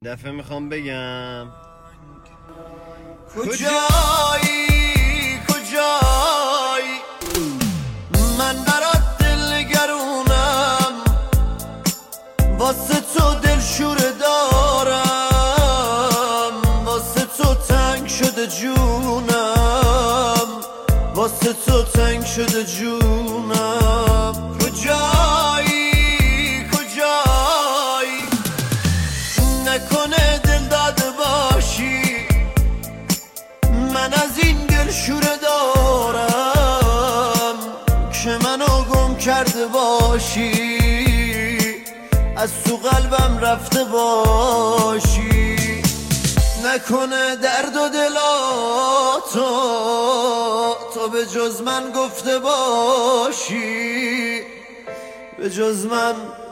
دفعه میخوام بگم کجایی من برات دلگرونم، واسه تو دلشوره دارم، واسه تو تنگ شده جونم، واسه تو تنگ شده جونم. کجایی نکنه دل داده باشی، من از این دلشوره دارم که منو گم کرده باشی، از تو قلبم رفته باشی. نکنه درد و دلاتو تو به جز من گفته باشی، به جز من